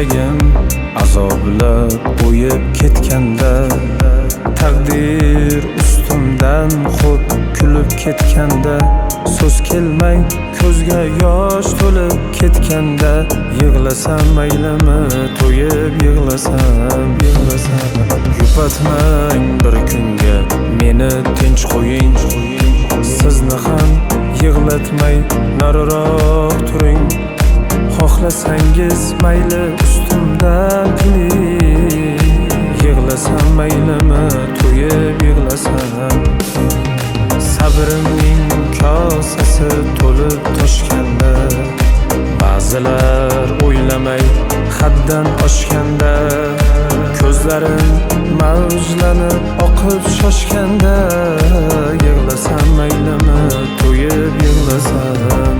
yuragim azoblab o'yib ketganda, taqdir ustimdan xo'p kulib ketganda, so'z kelmay ko'zga yosh to'lib ketganda, yig'lasam maylimi, to'yib yig'lasam. Yupatmang bir kunga meni tinch qo'ying, sizni ham yig'latmay nariroq turing. Xohlasangiz mayli ustimdan kuling, yig'lasam maylimi, to'yib yig'lasam. Sabrimning kosasi to'lib toshganda, ba'zilar o'ylamay haddan oshganda, ko'zlarim mavjlanib oqib shoshganda, yig'lasam maylimi, to'yib yig'lasam.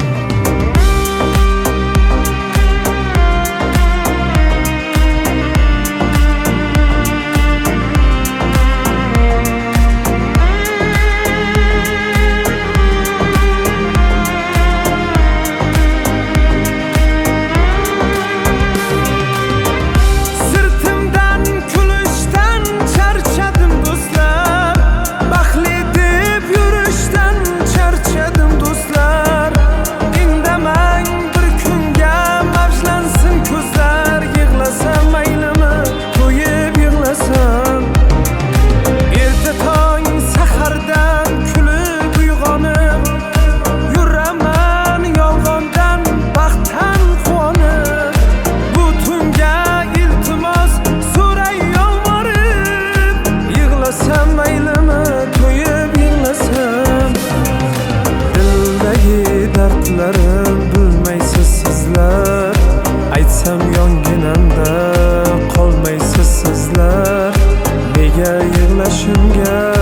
Dardlarim bilmaysiz sizlar, aytsam yonginamda qolmaysiz sizlar. Nega yig'lashimga